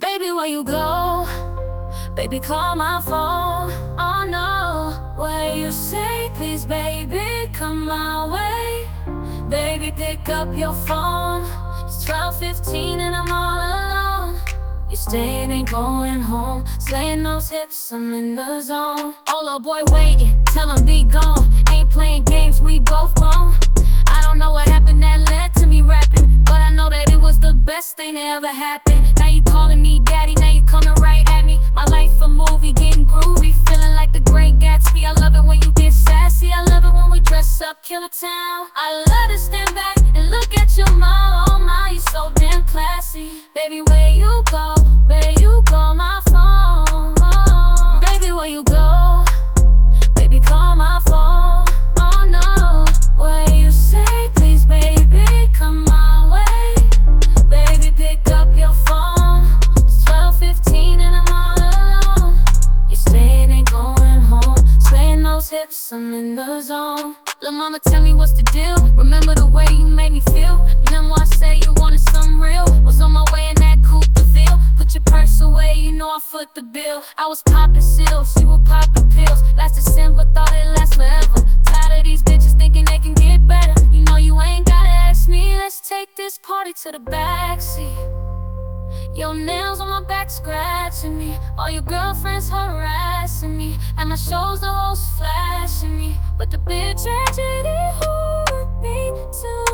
Baby, where you go? Baby, call my phone. Oh no, where you say, please, baby, come my way. Baby, pick up your phone. It's 12:15 and I'm all alone. You staying, ain't going home. Slaying those hips, I'm in the zone. Oh, little boy waiting, tell him be gone. Ain't playing games, we both grown. I don't know what happened that led to me rapping, but I know that it was the best thing that ever happened. Now you calling me daddy, now you coming right at me. My life a movie, getting groovy, feeling like the great Gatsby. I love it when you get sassy, I love it when we dress up, kill a town. I love to stand back and look at your mom. Oh my, you so damn classy. Baby, where you go? Where you go, my phone? Oh, baby, where you go? Baby, call my phone. Oh no, where you say, please, baby, come my way. Baby, pick up your phone. It's 12:15 and I'm all alone. You staying, ain't going home. Swaying those hips, I'm in the zone. Lil' mama, tell me what's the deal. Remember the way you made me feel. Remember I said you wanted something real. Was on my way in that coupe to feel. Put your purse away, you know I foot the bill. I was popping seals, you were popping pills. Last December, thought it last forever. Tired of these bitches thinking they can get better. You know you ain't gotta ask me. Let's take this party to the backseat. Your nails on my back scratching me. All your girlfriends harassing me. At my shows the hoes flashing me. But the big tragedy hurt me too.